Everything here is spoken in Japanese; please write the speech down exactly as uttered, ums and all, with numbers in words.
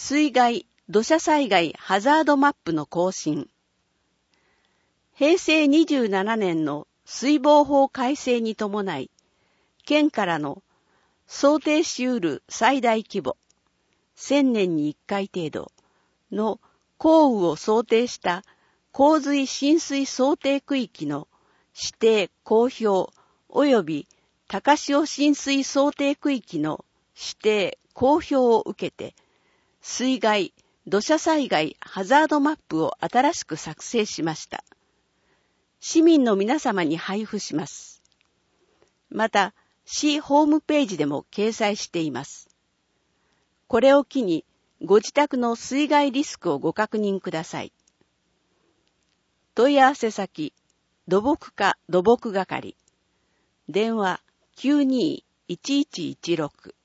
水害・土砂災害ハザードマップの更新。へいせいにじゅうななねんの水防法改正に伴い、県からの想定し得る最大規模、せんねんにいっかい程度の降雨を想定した洪水浸水想定区域の指定・公表及び高潮浸水想定区域の指定・公表を受けて、水害・土砂災害ハザードマップを新しく作成しました。市民の皆様に配布します。また、市ホームページでも掲載しています。これを機に、ご自宅の水害リスクをご確認ください。問い合わせ先、土木課土木係。電話きゅうにーいちいちいちろく。